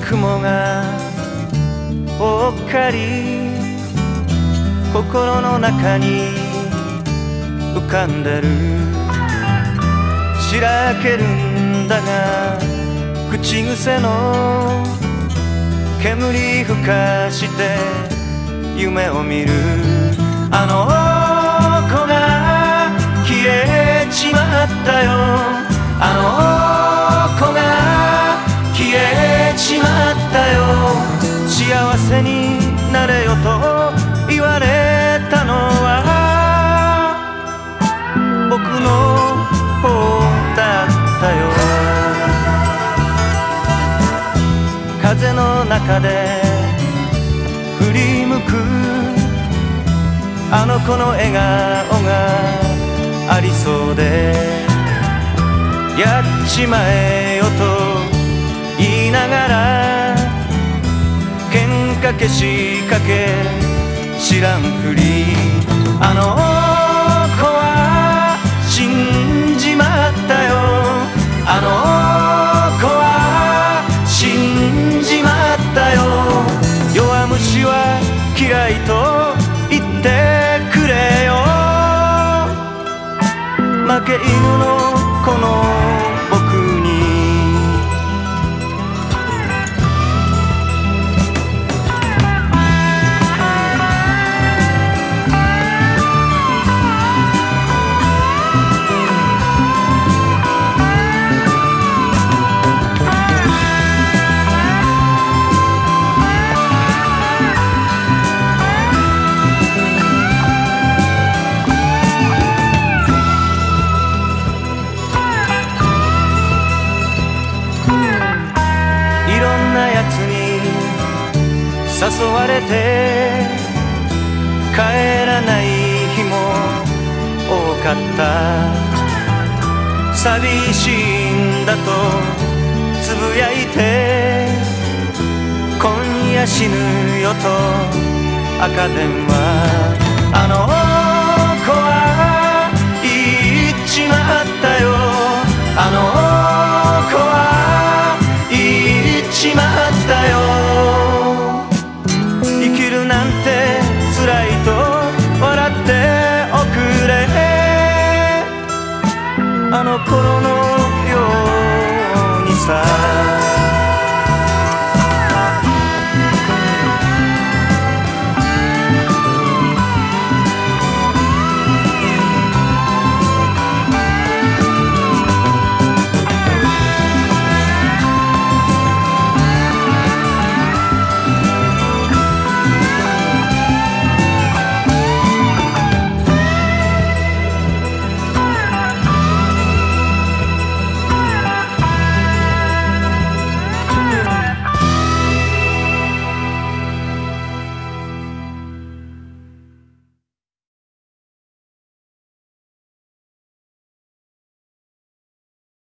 雲がぽっかり心の中に浮かんでる。しらけるんだが口癖の煙ふかして夢を見る。あの子が消えちまったよ。あの子が消えちまったよ。幸せになれよと言われたのは僕の方だったよ。風の中で振り向くあの子の笑顔がありそうで、やっちまえよと言いながら喧嘩けしかけ知らんふり。あの子は死んじまったよ。あの子は死んじまったよ。弱虫は嫌いと言ってくれよ。負け犬のこの僕に誘われて帰らない日も多かった。寂しいんだとつぶやいて今夜死ぬよと赤電話。あの子は言っちまったよ。あの子は言っちまったよ。辛いと笑っておくれ。あの頃のようにさ。